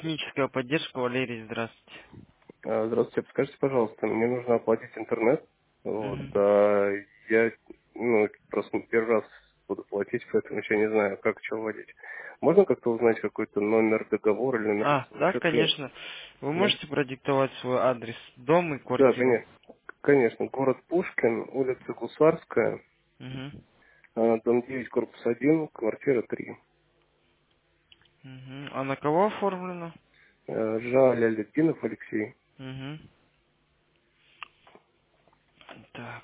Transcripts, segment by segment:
техническая поддержка, Валерий, здравствуйте. Здравствуйте, подскажите, пожалуйста, мне нужно оплатить интернет. Вот, Мгм. я просто первый раз буду платить, поэтому еще не знаю, как что вводить. Можно как-то узнать какой-то номер договора или номер лицевого Да, счета? Нет. конечно. Вы Да? можете продиктовать свой адрес, дом и Да, квартиру? конечно. Конечно. Город Пушкин, улица Гусарская, Мгм. дом 9, корпус 1, квартира 3. Мгм. А на кого оформлено? Жаль, Алетдинов Алексей. Мгм. Так,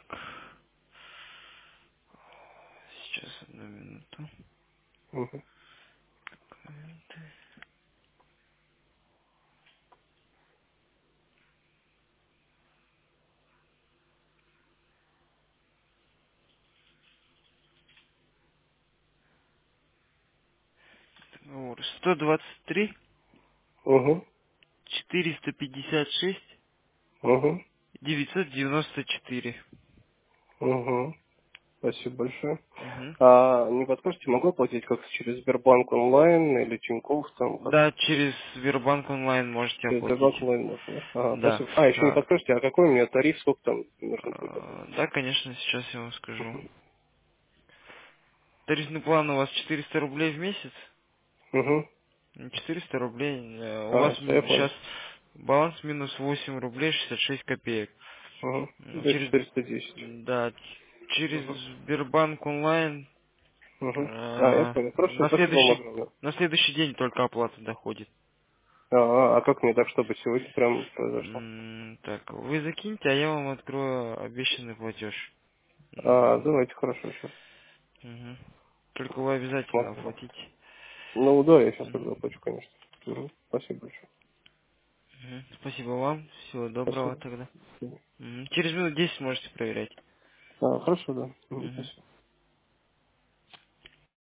сейчас одну минуту. Мгм. Договор 123 Угу. 456 Угу. 994. Угу. Спасибо большое. Мгм. Не подскажете, могу оплатить как через Сбербанк онлайн или Тинькофф там как? Да, через Сбербанк онлайн можете Через оплатить. Сбербанк онлайн можно, да? Ага, Да. спасибо. Еще не подскажете, а какой у меня тариф, сколько там нужно будет оплатить? Да, конечно, сейчас я вам скажу. Тарифный план у вас 400 рублей в месяц? Угу. 400 рублей. У вас Все, я сейчас понял. баланс минус 8 рублей 66 копеек. Угу. За Через, 410. да, через Угу. Сбербанк онлайн Угу. Я понял. Хорошо, спасибо вам огромное. на следующий день только оплата доходит. А как мне так, чтобы сегодня прям произошло? Так, вы закиньте, а я вам открою обещанный платеж. Давайте, хорошо, сейчас Мгм. Только вы обязательно смотрю. оплатите. Ну да, я сейчас тогда Мгм. оплачу, конечно. Угу. Спасибо большое. Спасибо вам. Всего доброго Спасибо. тогда. Через минут 10 можете проверять. Хорошо, да. Мгм. Спасибо.